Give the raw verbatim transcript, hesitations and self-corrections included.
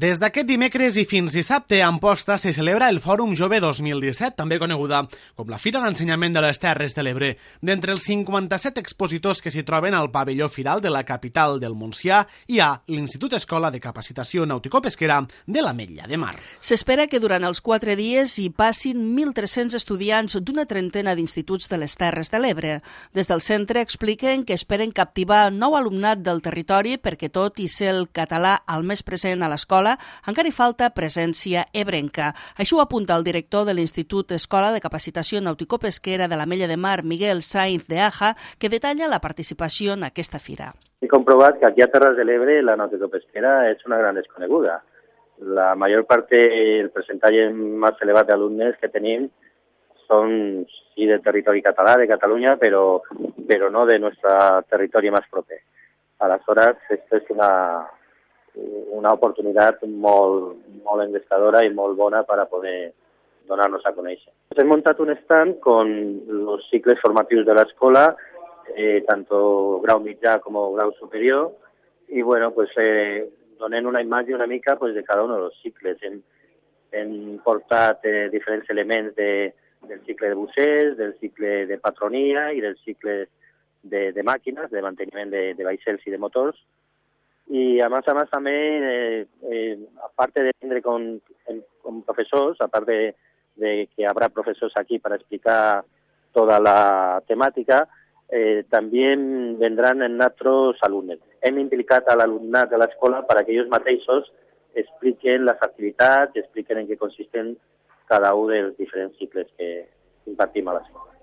Des d'aquest dimecres i fins dissabte a Amposta se celebra el Fòrum Jove dos mil disset, també coneguda com la Fira d'Ensenyament de les Terres de l'Ebre. D'entre els cinquanta-set expositors que s'hi troben al pavelló Firal de la capital del Montsià hi ha l'Institut Escola de Capacitació Nautico-Pesquera de l'Ametlla de Mar. S'espera que durant els quatre dies hi passin mil tres-cents estudiants d'una trentena d'instituts de les Terres de l'Ebre. Des del centre expliquen que esperen captivar nou alumnat del territori perquè, tot i ser el català el més present a l'escola, encara hi falta presència ebrenca. Això ho apunta el director de l'Institut Escola de Capacitació Nautico-Pesquera de l'Ametlla de Mar, Miguel Sainz de Aja, que detalla la participació en aquesta fira. He comprovat que aquí a Terres de l'Ebre la nautico-pesquera és una gran desconeguda. La major part del percentatge més elevat d'alumnes que tenim són sí del territori català, de Catalunya, però, però no de nostre territori més proper. Aleshores, aquesta és una... una oportunitat molt, molt engrescadora y molt bona para poder donarnos a conocer. He montado un stand con los ciclos formativos de la escuela, eh, tanto grau mitjà como grau superior, y bueno, pues eh, donen una imatge una mica pues, de cada uno de los cicles. Hem, hem portat eh, diferents elements de, del cicle de bucers, del cicle de patronia i del cicle de, de màquines, de manteniment de, de vaixells i de motors. Y además, además también, eh, eh, aparte de venir con, con profesores, aparte de, de que habrá profesores aquí para explicar toda la temática, eh, también vendrán en nuestros alumnos. Hem implicat a l'alumnat de l'escola para que ellos mateixos expliquen las actividades, expliquen en què consisten cada un dels diferents cicles que impartim a l'escola.